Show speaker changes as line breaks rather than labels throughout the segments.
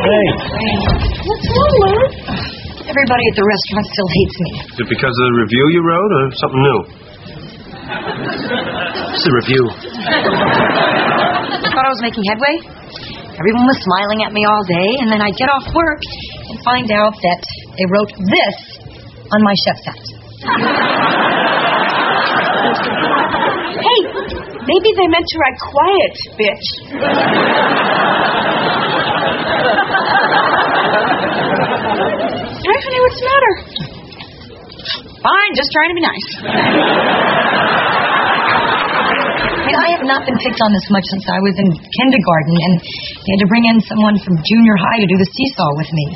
Hey.
What's wrong, Lou?
Everybody at the restaurant still hates me.
Is it because of the review you wrote or something new? It's a review.
I thought I was making headway. Everyone was smiling at me all day, and then I'd get off work and find out that they wrote this on my chef's hat.
Hey, maybe they meant to write quiet, bitch. Hi, honey, what's the matter? Fine, just trying to be nice.
I have not been picked on this much since I was in kindergarten, and they had to bring in someone from junior high to do the seesaw with me.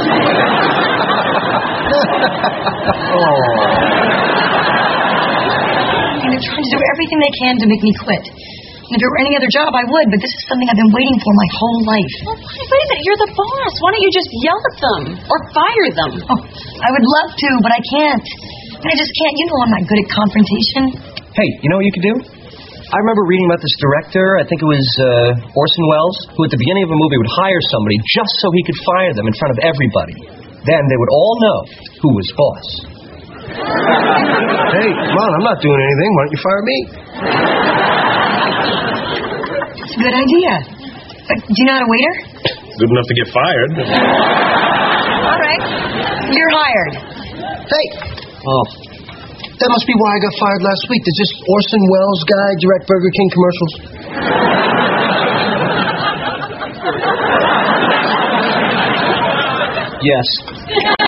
And they're trying to do everything they can to make me quit. And if it were any other job, I would, but this is something I've been waiting for my whole life.
Well, wait a minute, you're the boss. Why don't you just yell at them or fire them?
Oh, I would love to, but I can't. I just can't. You know I'm not good at confrontation.
Hey, you know what you could do? I remember reading about this director, I think it was Orson Welles, who at the beginning of a movie would hire somebody just so he could fire them in front of everybody. Then they would all know who was boss.
Hey, come on, I'm not doing anything. Why don't you fire me?
That's a good idea. But do you know how to waiter?
Good enough to get fired.
All right. You're hired.
Hey! Oh. That must be why I got fired last week. Does this Orson Welles guy direct Burger King commercials?
Yes.